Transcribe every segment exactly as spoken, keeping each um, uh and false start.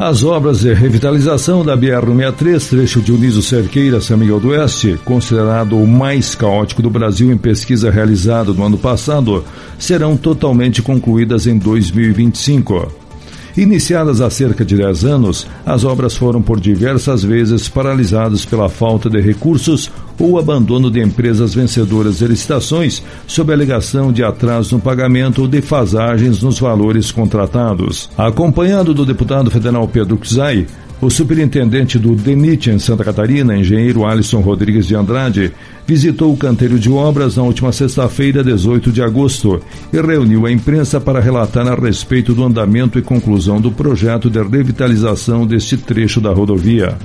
As obras de revitalização da B R cento e sessenta e três, trecho Dionísio Cerqueira, São Miguel do Oeste, considerado o mais caótico do Brasil em pesquisa realizada no ano passado, serão totalmente concluídas em dois mil e vinte e cinco. Iniciadas há cerca de dez anos, as obras foram por diversas vezes paralisadas pela falta de recursos ou abandono de empresas vencedoras de licitações sob a alegação de atraso no pagamento ou defasagens nos valores contratados. Acompanhado do deputado federal Pedro Czai, o superintendente do DENIT em Santa Catarina, engenheiro Alisson Rodrigues de Andrade, visitou o canteiro de obras na última sexta-feira, dezoito de agosto, e reuniu a imprensa para relatar a respeito do andamento e conclusão do projeto de revitalização deste trecho da rodovia.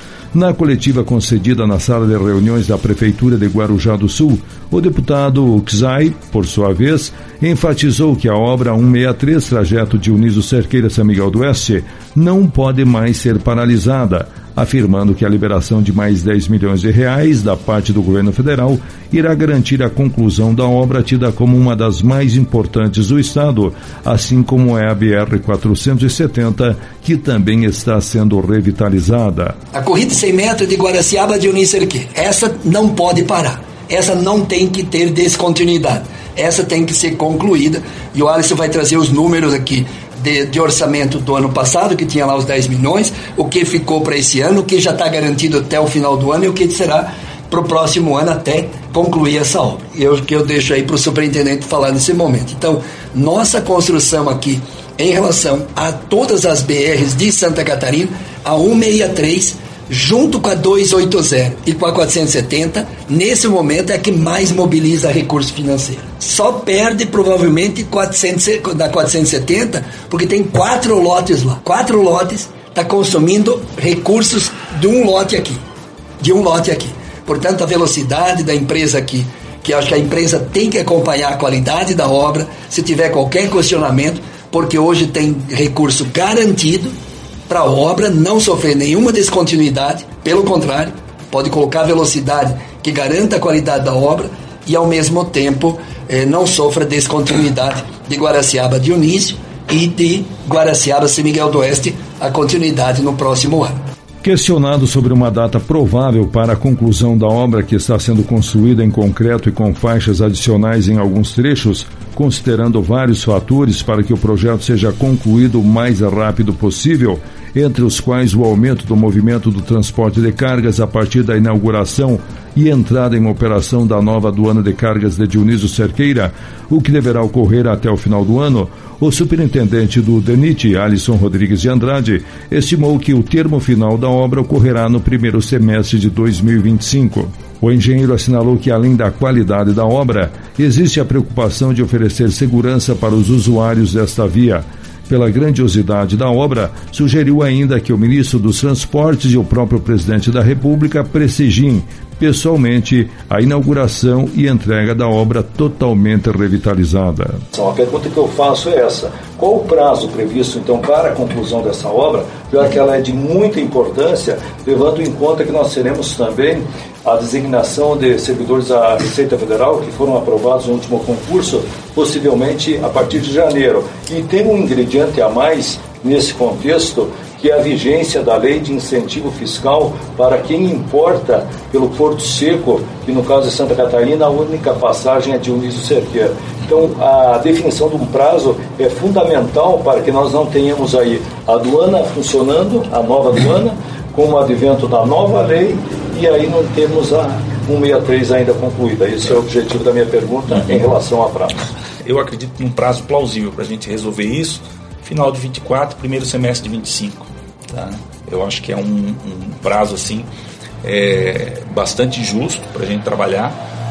Na coletiva concedida na sala de reuniões da Prefeitura de Guarujá do Sul, o deputado Czai, por sua vez, enfatizou que a obra cento e sessenta e três, trajeto Dionísio Cerqueira, São Miguel do Oeste, não pode mais ser paralisada, afirmando que a liberação de mais dez milhões de reais da parte do governo federal irá garantir a conclusão da obra tida como uma das mais importantes do estado, assim como é a B R quatrocentos e setenta, que também está sendo revitalizada. A corrida de cem metros de Guaraciaba a Dionísio Cerqueira, essa não pode parar, essa não tem que ter descontinuidade, essa tem que ser concluída, e o Alisson vai trazer os números aqui De, de orçamento do ano passado, que tinha lá os dez milhões, o que ficou para esse ano, o que já está garantido até o final do ano e o que será para o próximo ano até concluir essa obra. Eu, que eu deixo aí para o superintendente falar nesse momento. Então, nossa construção aqui em relação a todas as B Rs de Santa Catarina, a cento e sessenta e três, junto com a duzentos e oitenta e com a quatrocentos e setenta, nesse momento é a que mais mobiliza recurso financeiro. Só perde provavelmente quatrocentos, da quatrocentos e setenta, porque tem quatro lotes lá. Quatro lotes está consumindo recursos de um lote aqui. De um lote aqui. Portanto, a velocidade da empresa aqui, que acho que a empresa tem que acompanhar a qualidade da obra, se tiver qualquer questionamento, porque hoje tem recurso garantido para a obra não sofrer nenhuma descontinuidade, pelo contrário, pode colocar velocidade que garanta a qualidade da obra e ao mesmo tempo eh, não sofra descontinuidade de Guaraciaba Dionísio e de Guaraciaba São Miguel do Oeste, a continuidade no próximo ano. Questionado sobre uma data provável para a conclusão da obra que está sendo construída em concreto e com faixas adicionais em alguns trechos, considerando vários fatores para que o projeto seja concluído o mais rápido possível, entre os quais o aumento do movimento do transporte de cargas a partir da inauguração e entrada em operação da nova aduana de cargas de Dionísio Cerqueira, o que deverá ocorrer até o final do ano, o superintendente do DENIT, Alisson Rodrigues de Andrade, estimou que o termo final da obra ocorrerá no primeiro semestre de dois mil e vinte e cinco. O engenheiro assinalou que, além da qualidade da obra, existe a preocupação de oferecer segurança para os usuários desta via. Pela grandiosidade da obra, sugeriu ainda que o ministro dos Transportes e o próprio presidente da República prestigiem pessoalmente a inauguração e entrega da obra totalmente revitalizada. A pergunta que eu faço é essa: qual o prazo previsto então para a conclusão dessa obra, já que ela é de muita importância, levando em conta que nós teremos também a designação de servidores da Receita Federal que foram aprovados no último concurso, possivelmente a partir de janeiro. E tem um ingrediente a mais nesse contexto, que é a vigência da lei de incentivo fiscal para quem importa pelo Porto Seco, que no caso de Santa Catarina a única passagem é Dionísio Cerqueira. Então a definição de um prazo é fundamental para que nós não tenhamos aí a aduana funcionando, a nova aduana, com o advento da nova lei, e aí não temos a cento e sessenta e três ainda concluída. Esse é o objetivo da minha pergunta em relação a prazo. Eu acredito num prazo plausível para a gente resolver isso, final de vinte e quatro, primeiro semestre de vinte e cinco. Tá? Eu acho que é um, um prazo assim, é, bastante justo para a gente trabalhar,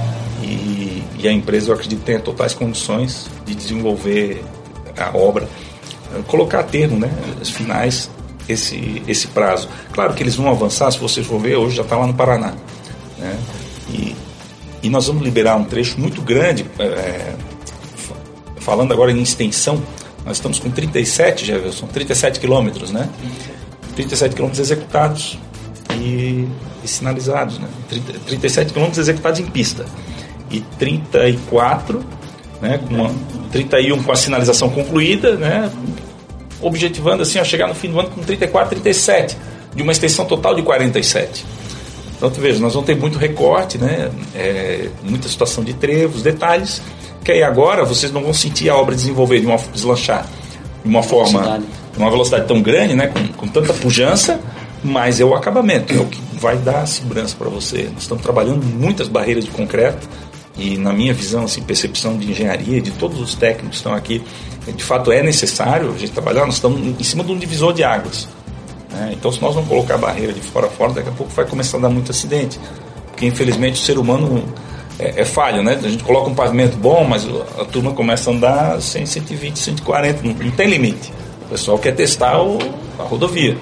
e, e a empresa, eu acredito, tem totais condições de desenvolver a obra, colocar a termo, né, os finais, esse, esse prazo. Claro que eles vão avançar, se vocês for ver, hoje já está lá no Paraná, né? e, e nós vamos liberar um trecho muito grande, é, falando agora em extensão. Nós estamos com trinta e sete, Jefferson, trinta e sete quilômetros, né? trinta e sete quilômetros executados e, e sinalizados, né? trinta, trinta e sete quilômetros executados em pista e trinta e quatro, né, com uma, trinta e um com a sinalização concluída, né, objetivando assim, a chegar no fim do ano com trinta e quatro, trinta e sete, de uma extensão total de quarenta e sete. Então, tu veja, nós vamos ter muito recorte, né? É, muita situação de trevos, detalhes, que aí agora vocês não vão sentir a obra desenvolver, de uma, deslanchar de uma forma, uma velocidade tão grande, né? com, com tanta pujança, mas é o acabamento, é o que vai dar segurança para você. Nós estamos trabalhando muitas barreiras de concreto e, na minha visão, assim, percepção de engenharia, de todos os técnicos que estão aqui, de fato é necessário a gente trabalhar. Nós estamos em cima de um divisor de águas. É, então, se nós não colocar a barreira de fora a fora, daqui a pouco vai começar a dar muito acidente, porque infelizmente o ser humano é, é falho, né? A gente coloca um pavimento bom, mas a turma começa a andar cem, cento e vinte, cento e quarenta, não, não tem limite. O pessoal quer testar o, a rodovia.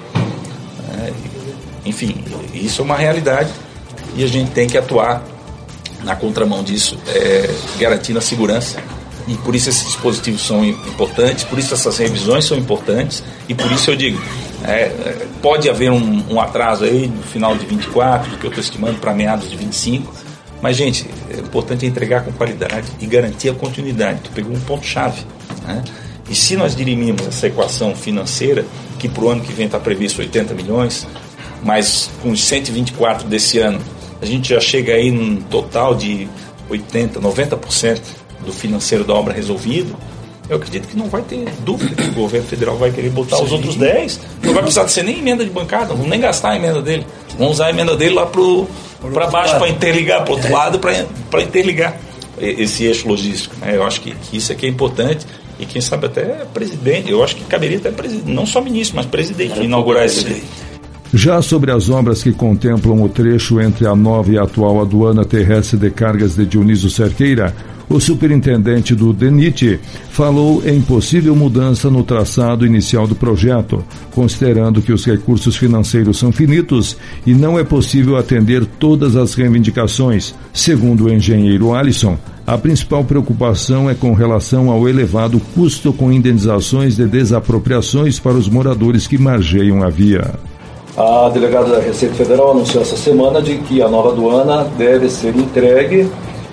É, enfim, isso é uma realidade e a gente tem que atuar na contramão disso, é, garantindo a segurança. E por isso esses dispositivos são importantes, por isso essas revisões são importantes, e por isso eu digo, é, pode haver um, um atraso aí no final de vinte e quatro, que eu estou estimando para meados de vinte e cinco, mas, gente, é importante entregar com qualidade e garantir a continuidade. Tu pegou um ponto-chave, né? E se nós dirimimos essa equação financeira, que para o ano que vem está previsto oitenta milhões, mas com os cento e vinte e quatro desse ano, a gente já chega aí num total de oitenta, noventa por cento do financeiro da obra resolvido, eu acredito que não vai ter dúvida que o governo federal vai querer botar Sim. os outros dez, não vai precisar de ser nem emenda de bancada, não vão nem gastar a emenda dele, vão usar a emenda dele lá para baixo, para interligar, para o outro lado, para interligar esse eixo logístico, né? Eu acho que, que isso aqui é importante, e quem sabe até presidente, eu acho que caberia até presidente, não só ministro, mas presidente, inaugurar esse lei. Já sobre as obras que contemplam o trecho entre a nova e a atual aduana terrestre de cargas de Dionísio Cerqueira, o superintendente do DENIT falou em possível mudança no traçado inicial do projeto, considerando que os recursos financeiros são finitos e não é possível atender todas as reivindicações. Segundo o engenheiro Alisson, a principal preocupação é com relação ao elevado custo com indenizações de desapropriações para os moradores que margeiam a via. A delegada da Receita Federal anunciou essa semana de que a nova aduana deve ser entregue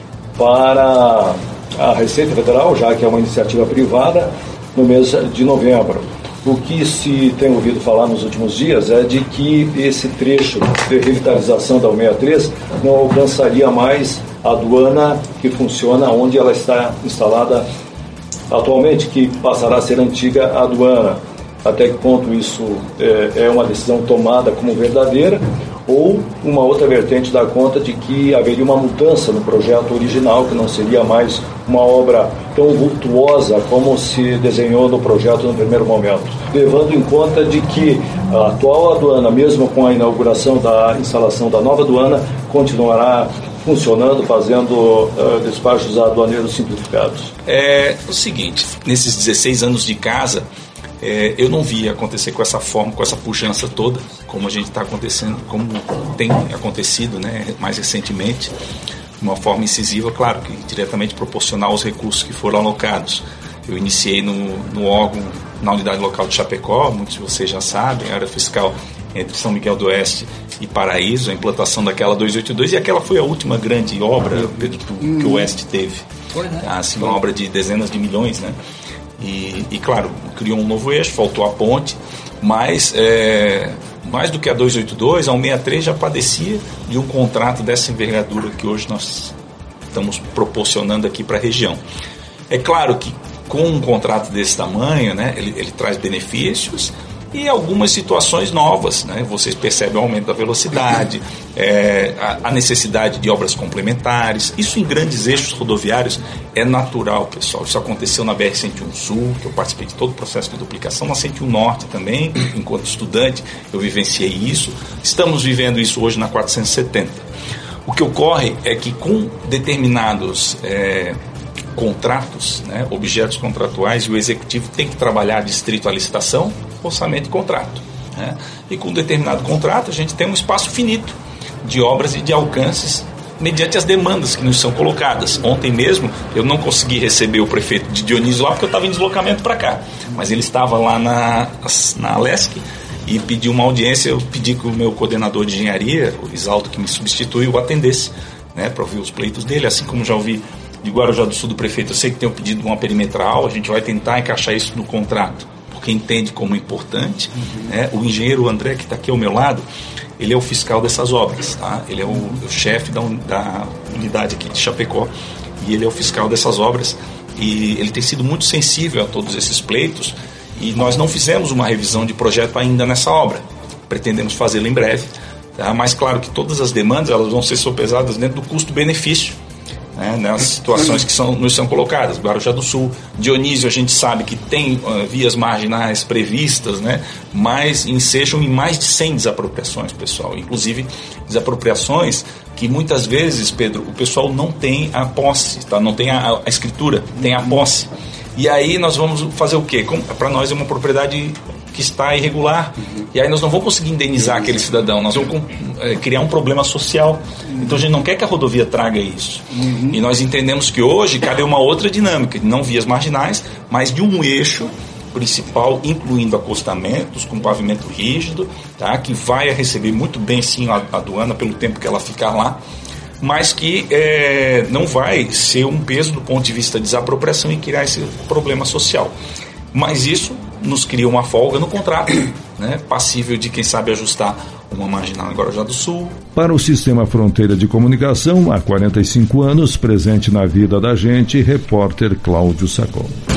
para a Receita Federal, já que é uma iniciativa privada, no mês de novembro. O que se tem ouvido falar nos últimos dias é de que esse trecho de revitalização da U sessenta e três não alcançaria mais a aduana que funciona onde ela está instalada atualmente, que passará a ser antiga aduana. Até que ponto isso é, é uma decisão tomada como verdadeira, ou uma outra vertente dá conta de que haveria uma mudança no projeto original, que não seria mais uma obra tão vultuosa como se desenhou no projeto no primeiro momento. Levando em conta de que a atual aduana, mesmo com a inauguração da instalação da nova aduana, continuará funcionando, fazendo uh, despachos aduaneiros simplificados. É o seguinte, nesses dezesseis anos de casa, É, eu não vi acontecer com essa forma, com essa pujança toda, como a gente está acontecendo, como tem acontecido, né, mais recentemente, de uma forma incisiva, claro, que diretamente proporcional aos recursos que foram alocados. Eu iniciei no, no órgão, na unidade local de Chapecó, muitos de vocês já sabem, a área fiscal entre São Miguel do Oeste e Paraíso, a implantação daquela duzentos e oitenta e dois, e aquela foi a última grande obra, Pedro, que o Oeste teve. Foi, né? Assim, uma obra de dezenas de milhões, né? E, e, claro, criou um novo eixo, faltou a ponte, mas é, mais do que a duzentos e oitenta e dois, a cento e sessenta e três já padecia de um contrato dessa envergadura que hoje nós estamos proporcionando aqui para a região. É claro que com um contrato desse tamanho, né, ele, ele traz benefícios e algumas situações novas, né? Vocês percebem o aumento da velocidade, é, a, a necessidade de obras complementares. Isso em grandes eixos rodoviários é natural, pessoal. Isso aconteceu na B R cento e um Sul, que eu participei de todo o processo de duplicação, na cento e um Norte também, enquanto estudante, eu vivenciei isso. Estamos vivendo isso hoje na quatrocentos e setenta. O que ocorre é que com determinados é, contratos, né, objetos contratuais, o executivo tem que trabalhar distrito à licitação, orçamento e contrato, né? E com um determinado contrato a gente tem um espaço finito de obras e de alcances mediante as demandas que nos são colocadas. Ontem mesmo eu não consegui receber o prefeito de Dionísio lá porque eu estava em deslocamento para cá, mas ele estava lá na, na Alesc e pediu uma audiência. Eu pedi que o meu coordenador de engenharia, o Isaldo, que me substitui, o atendesse, né, para ouvir os pleitos dele, assim como já ouvi de Guarujá do Sul do prefeito. Eu sei que tem o pedido de uma perimetral, a gente vai tentar encaixar isso no contrato, porque porque entende como é importante. Uhum. Né? O engenheiro André, que está aqui ao meu lado, ele é o fiscal dessas obras, tá? Ele é o, o chefe da, da unidade aqui de Chapecó, e ele é o fiscal dessas obras, e ele tem sido muito sensível a todos esses pleitos, e nós não fizemos uma revisão de projeto ainda nessa obra, pretendemos fazê-la em breve, tá? Mas claro que todas as demandas elas vão ser sopesadas dentro do custo-benefício, né, nas situações que são, nos são colocadas. Guarujá do Sul, Dionísio, a gente sabe que tem uh, vias marginais previstas, né, mas ensejam em mais de cem desapropriações, pessoal, inclusive desapropriações que muitas vezes, Pedro, o pessoal não tem a posse, tá? Não tem a, a escritura, tem a posse. E aí nós vamos fazer o quê? Para nós é uma propriedade que está irregular, uhum. e aí nós não vamos conseguir indenizar aquele cidadão, nós vamos é, criar um problema social. Uhum. Então a gente não quer que a rodovia traga isso. Uhum. E nós entendemos que hoje cabe uma outra dinâmica, não vias marginais, mas de um eixo principal, incluindo acostamentos com pavimento rígido, tá? Que vai receber muito bem sim a, a aduana pelo tempo que ela ficar lá, mas que é, não vai ser um peso do ponto de vista de desapropriação e criar esse problema social. Mas isso nos cria uma folga no contrato, né, passível de, quem sabe, ajustar uma marginal em Guarujá do Sul. Para o Sistema Fronteira de Comunicação, há quarenta e cinco anos, presente na vida da gente, repórter Cláudio Sacol.